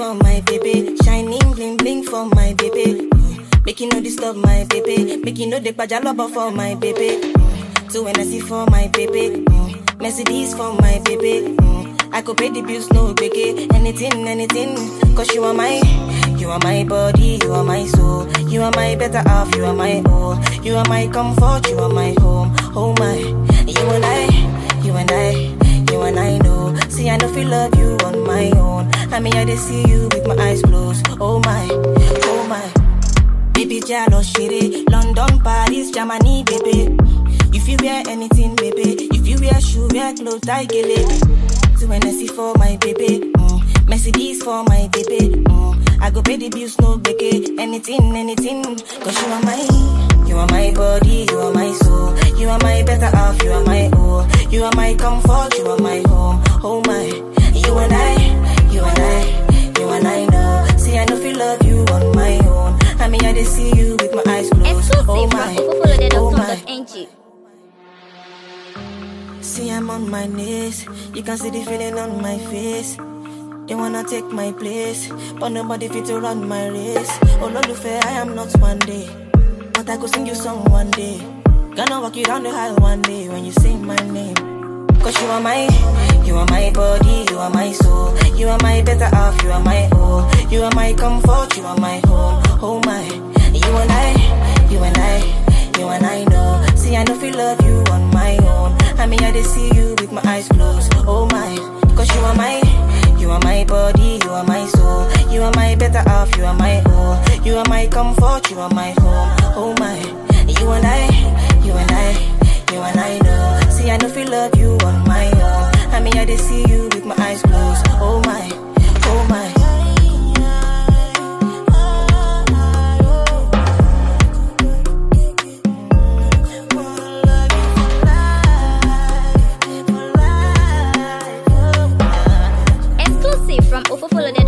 for my baby. Shining bling bling for my baby. Make you no disturb my baby. Make you no dey pajaloba for my baby. So when I see for my baby, Mercedes for my baby. I could pay the bills, no biggie. Anything, cause you are my body, you are my soul. You are my better half, you are my all. You are my comfort, you are my home. Oh my, you and I know. See, I know feel love you on my own. I mean, I just see you with my eyes closed. Oh my. Baby, Jalo, Shiri, London, Paris, Germany, baby. If you wear anything, baby. If you wear shoe, wear clothes, I get it. So when I see for my baby, Mercedes for my baby, I go pay the bills, no biggie. Anything, cause you are my body, you are my soul. You are my better half, you are my all. You are my comfort, you are my home. Oh my, you and I know. See, I know feel love you on my own. I mean, I just see you with my eyes closed. Oh my. See, I'm on my knees. You can see the feeling on my face. They wanna take my place, but nobody fit to run my race. Oh, Lord, fair, I am not one day, but I could sing you song one day. Gonna walk you down the aisle one day when you say my name. Cause you are my body, you are my soul. You are my better half, you are my all. You are my comfort, you are my home. Oh my, you and I know. See, I know feel love you on my own. I mean, I just see you with my eyes closed. Oh my, cause you are my body, you are my soul. You are my better half, you are my all. You are my comfort, you are my home. Oh my, you and I know. See, I know feel love you on my own. I mean, I just see you with my eyes closed. Oh my. Exclusive from Ofofolo.